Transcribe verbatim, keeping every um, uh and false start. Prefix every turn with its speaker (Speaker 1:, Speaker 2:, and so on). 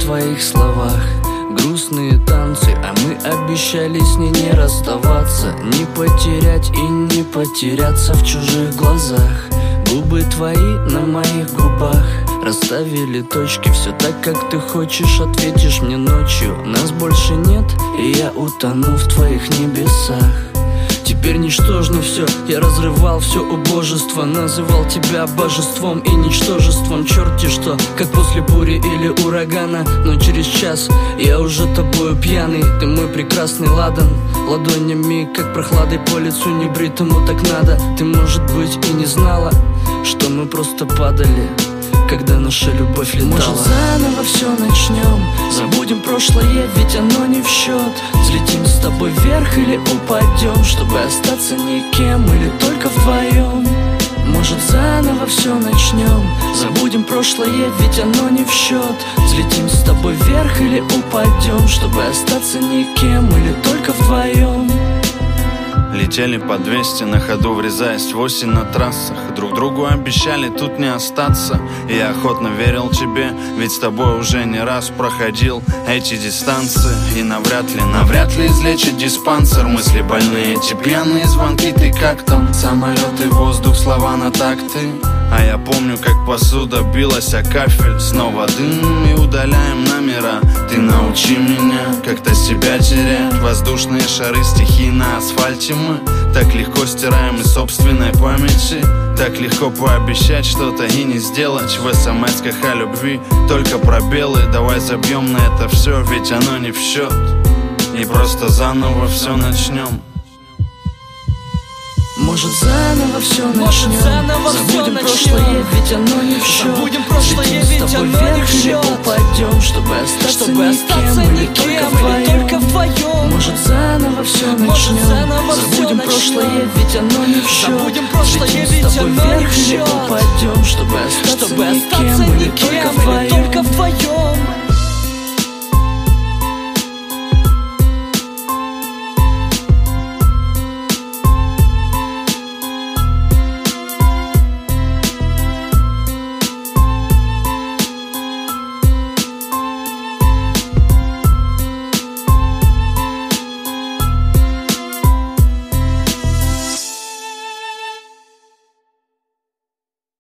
Speaker 1: твоих словах. Грустные танцы, а мы обещали с ней не расставаться, не потерять и не потеряться в чужих глазах. Губы твои на моих губах расставили точки, все так, как ты хочешь. Ответишь мне ночью, нас больше нет, и я утону в твоих небесах. Теперь ничтожно все, я разрывал все убожество, называл тебя божеством и ничтожеством. Черти что, как после бури или урагана, но через час я уже тобою пьяный. Ты мой прекрасный ладан, ладонями, как прохладой по лицу небритому так надо. Ты, может быть, и не знала, что мы просто падали, когда наша любовь летала. Может, заново все начнем, забудем прошлое, ведь оно не в счет. Взлетим с тобой вверх или упадем, чтобы остаться никем или только вдвоем. Может, заново все начнем, забудем прошлое, ведь оно не в счет. Взлетим с тобой вверх или упадем, чтобы остаться никем или только вдвоем.
Speaker 2: Летели по двести на ходу, врезаясь в осень на трассах. Друг другу обещали тут не остаться, и я охотно верил тебе, ведь с тобой уже не раз проходил эти дистанции. И навряд ли, навряд ли излечит диспансер. Мысли больные, эти пьяные звонки, ты как там? Самолеты, воздух, слова на такты. А я помню, как посуда билась о кафель. Снова дым и удаляем номера. Ты научи меня как-то себя терять. Воздушные шары, стихи на асфальте мы так легко стираем из собственной памяти. Так легко пообещать что-то и не сделать. В смс-ках о любви только пробелы. Давай забьем на это все, ведь оно не в счет. И просто заново все начнем.
Speaker 1: Может, заново все начнем, заново забудем все прошлое, начнем. Ведь оно не в счет. Забудем прошлое, ведь оно не в счет. Упадем, чтобы остаться, чтобы остаться никем, никем или, только, или только вдвоем. Может, заново все начнем, заново забудем прошлое, ведь оно не в счет. Забудем прошлое, ведь оно не в счет. Упадем, чтобы остаться, чтобы никем, остаться никем или только вдвоем.